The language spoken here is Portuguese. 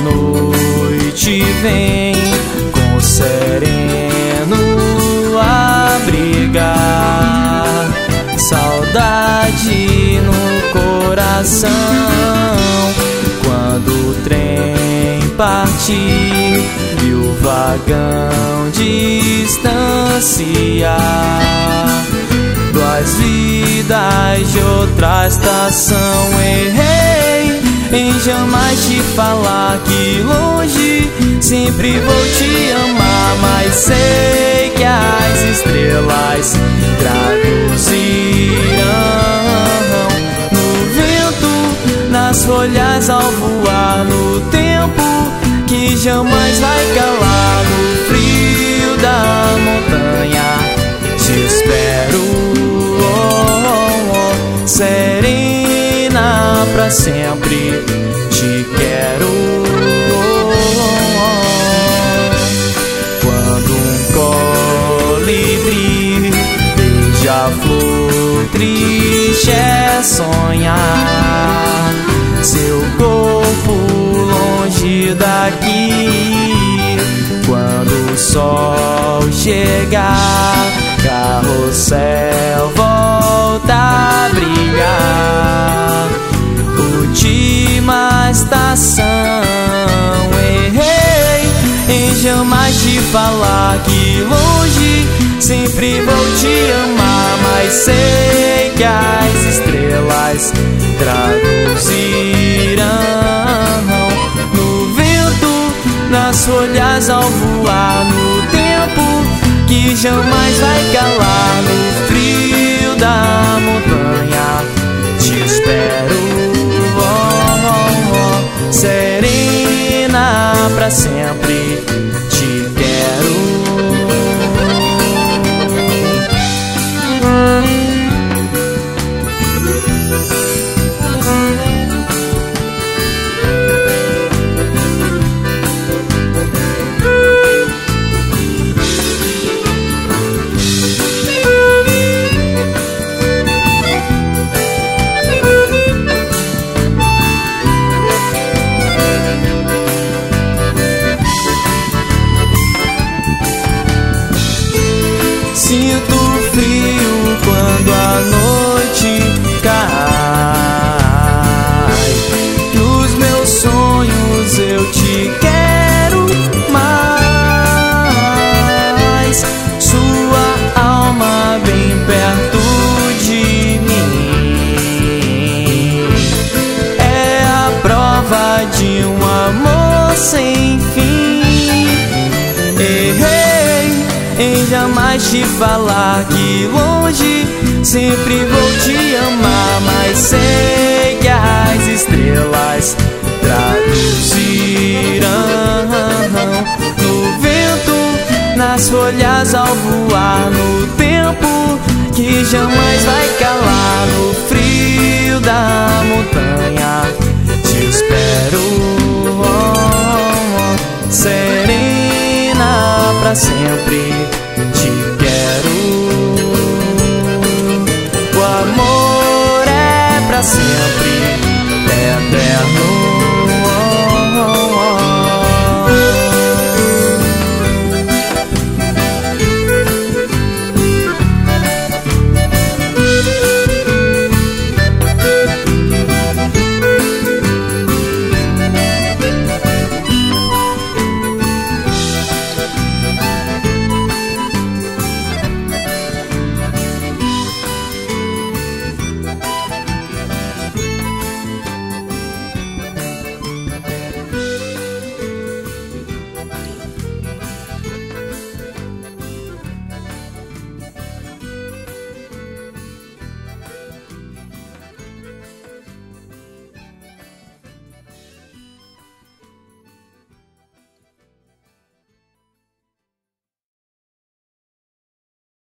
noite vem com sereno abrigar, saudade no coração. Quando o trem partir e o vagão distanciar, duas vidas de outra estação. Errei em jamais te falar que longe sempre vou te amar, mas sei que as estrelas traduzirão no vento, nas folhas ao voar, no tempo que jamais vai calar, no frio da montanha te espero, serena pra sempre te quero. Quando um colibri beija-flor triste é sonhar seu corpo longe daqui. Quando o sol chegar, carrossel volta a brilhar, última estação. Errei em jamais te falar que longe sempre vou te amar, mas sei que as estrelas traduzirão no vento, nas folhas ao voar, no tempo que jamais vai calar, no frio da montanha te espero, serena pra sempre te quero. Sinto frio quando a noite cai, nos meus sonhos eu te quero mais, sua alma bem perto de mim é a prova de um amor sem fim. Errei em jamais te falar que longe sempre vou te amar, mas sei que as estrelas traduzirão no vento, nas folhas ao voar, no tempo que jamais vai calar, no frio da montanha te espero, serena pra sempre te quero. O amor é pra sempre, é eterno.